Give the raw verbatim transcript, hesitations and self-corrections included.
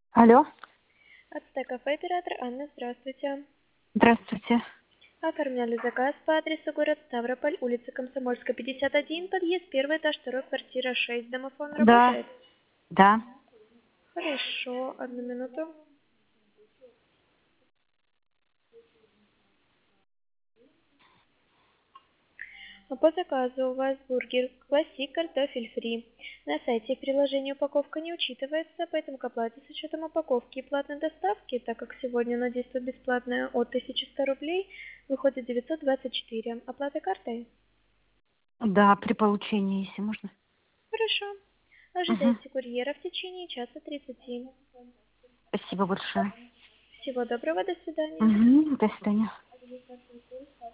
Алло, Ацтек-кафе, оператор Анна, здравствуйте. здравствуйте. Оформляли заказ по адресу город Ставрополь, улица Комсомольская, пятьдесят один, подъезд, первый этаж, второй, квартира шесть. Домофон Да, работает? да. Хорошо, одну минуту. А По заказу у вас бургер классик, картофель фри. На сайте в приложении упаковка не учитывается, поэтому к оплате с учетом упаковки и платной доставки, так как сегодня она действует бесплатная от тысячи ста рублей, выходит девятьсот двадцать четыре. Оплата картой? Да, при получении, если можно. Хорошо. Угу. Ожидайте курьера в течение часа тридцати. Спасибо большое. Всего доброго, до свидания. Угу. До свидания.